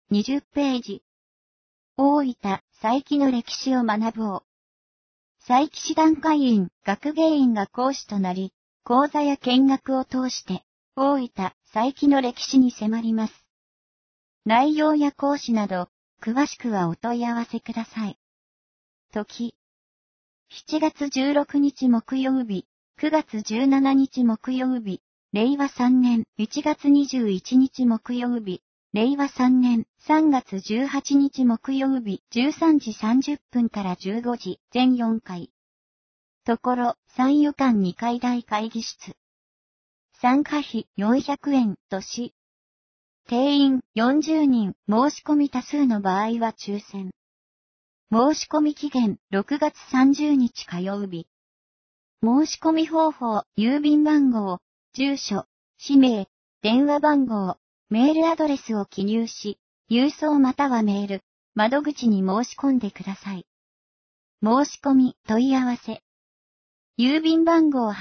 20ページ。大分、佐伯の歴史を学ぼう。佐伯市団会員、学芸員が講師となり、講座や見学を通して、大分、佐伯の歴史に迫ります。内容や講師など、詳しくはお問い合わせください。時。7月16日木曜日、9月17日木曜日、令和3年1月21日木曜日、令和3年3月18日木曜日13時30分から15時全4回。ところ、参与館2階大会議室。参加費400円とし、定員40人、申し込み多数の場合は抽選。申し込み期限6月30日火曜日。申し込み方法、郵便番号、住所、氏名、電話番号、メールアドレスを記入し、郵送またはメール、窓口に申し込んでください。申し込み、問い合わせ。郵便番号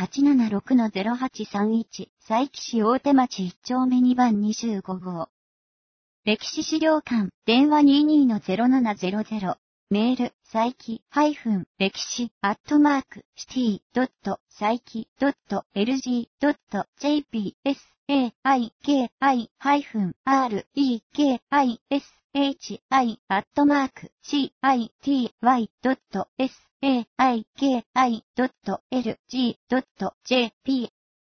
876-0831、佐伯市大手町1丁目2番25号。歴史資料館、電話 22-0700。メール、佐伯、歴史、@city.saiki.lg.jp、saiki-reiki.saiki.lg.jp。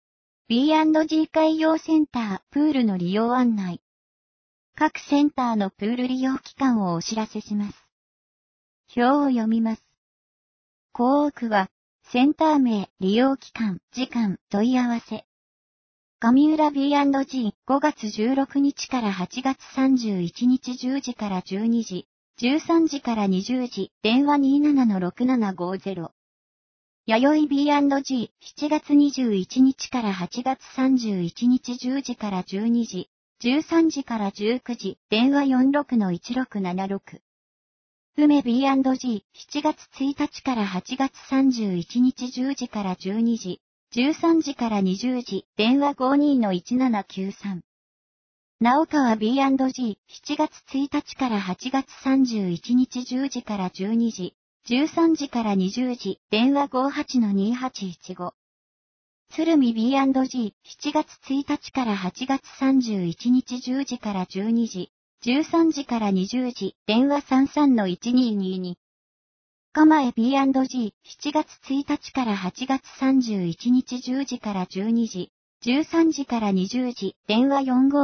B&G 海洋センター、プールの利用案内。各センターのプール利用期間をお知らせします。表を読みます。項多くは、センター名、利用期間、時間、問い合わせ。上浦 B&G、5月16日から8月31日10時から12時、13時から20時、電話 27-6750。弥生 B&G、7月21日から8月31日10時から12時、13時から19時、電話 46-1676。梅 B&G、7月1日から8月31日10時から12時、13時から20時、電話 52-1793。直川 B&G、7月1日から8月31日10時から12時、13時から20時、電話 58-2815。鶴見 B&G、7月1日から8月31日10時から12時、13時から20時、電話 33-1222。蒲江 B&G、7月1日から8月31日10時から12時、13時から20時、電話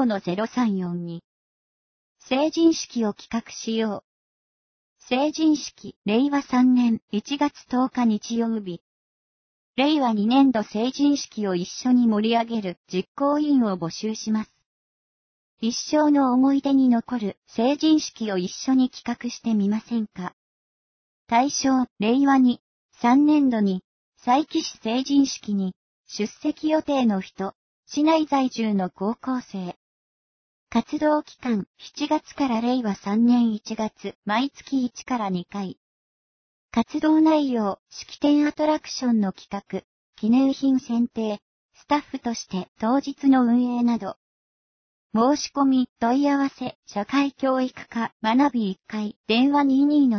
45-0342。成人式を企画しよう。成人式、令和3年1月10日日曜日。令和2年度成人式を一緒に盛り上げる実行委員を募集します。一生の思い出に残る成人式を一緒に企画してみませんか。対象、令和2、3年度に、佐伯市成人式に、出席予定の人、市内在住の高校生。活動期間、7月から令和3年1月、毎月1から2回。活動内容、式典アトラクションの企画、記念品選定、スタッフとして当日の運営など。申し込み、問い合わせ、社会教育課、学び1階、電話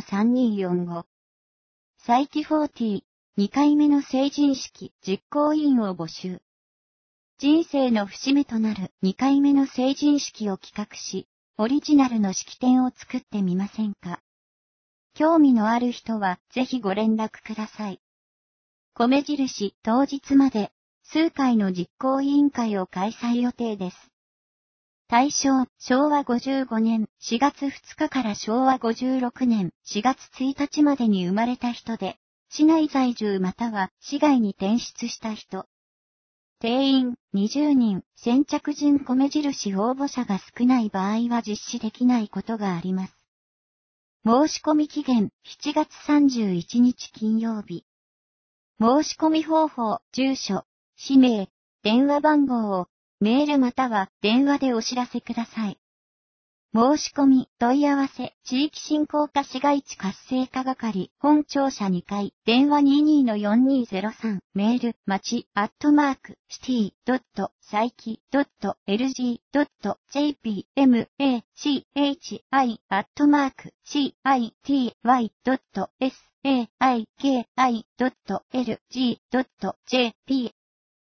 22-3245。佐伯40、2回目の成人式、実行委員を募集。人生の節目となる2回目の成人式を企画し、オリジナルの式典を作ってみませんか。興味のある人は、ぜひご連絡ください。米印、当日まで、数回の実行委員会を開催予定です。対象、昭和55年4月2日から昭和56年4月1日までに生まれた人で、市内在住または市外に転出した人。定員20人、先着順米印応募者が少ない場合は実施できないことがあります。申し込み期限7月31日金曜日。申し込み方法、住所、氏名、電話番号をメールまたは電話でお知らせください。 申し込み、問い合わせ、地域振興課市街地活性化係、本庁舎2階、電話 22-4203、メール、町、@city.saiki.lg.jp、machi、city.saiki.lg.jp